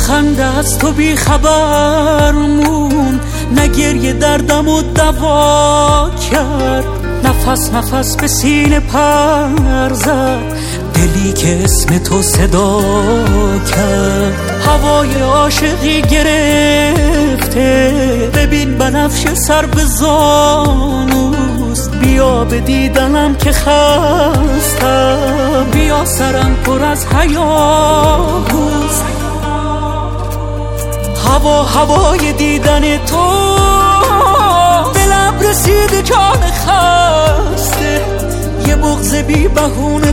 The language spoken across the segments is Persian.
خنده از تو بی خبر مون، نه گریه دردمو دوا کرد، نفس نفس به سینه پر زد، دلی که اسم تو صدا کرد. هوای عاشقی گرفته، ببین بنفش سر به زانوست، بیا به دیدنم که خستم، بیا سرم پر از هیاهوست. هوای دیدن تو به لب رسید جان خسته، یه بغض بی بهونه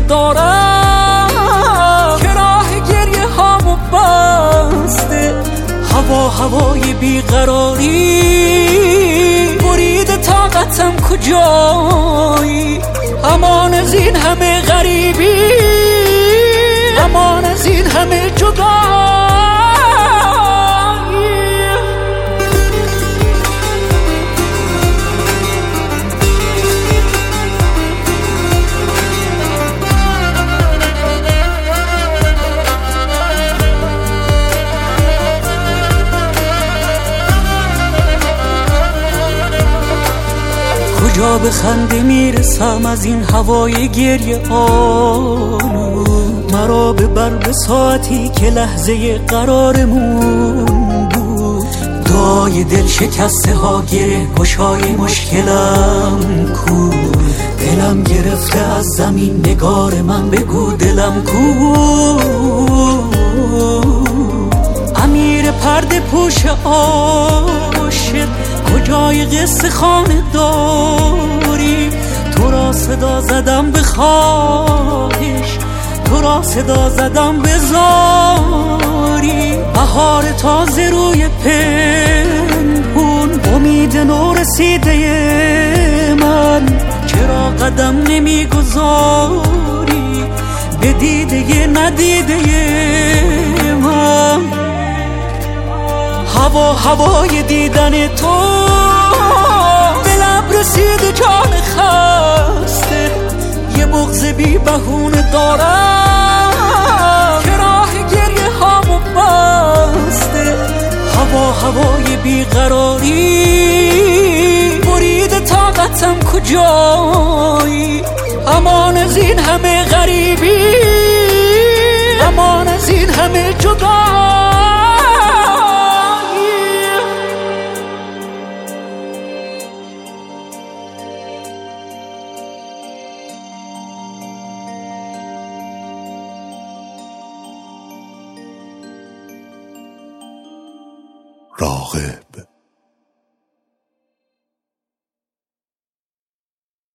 دارم که راه گریه هامو بسته. هوای بیقراری برید طاقتم کجایی، امان از این همه غریبی، امان از این همه جدایی. کجا به خنده میرسم از این هوای گریه آلود، مرا ببر به ساعتی که لحظه قرارمون بود. دعای دل شکسته ها گره گشای مشکلم کو، دلم گرفته از زمین نگار من بگو دلم کو. امیر پرده پوش عاشق کجای قصه خانه داری، تو را صدا زدم به خواهش، تو را صدا زدم به زاری. بهار تازه روی پنهون، امید نو رسیده من، چرا قدم نمیگذاری به دیده ندیده من. هوای دیدن تو به لب رسید جان خسته، یه بغض بی بهونه دارم که راه گریه هامو بسته. هوای بیقراری برید طاقتم کجایی، امان از این همه غریبی، امان از این همه جدایی. راغب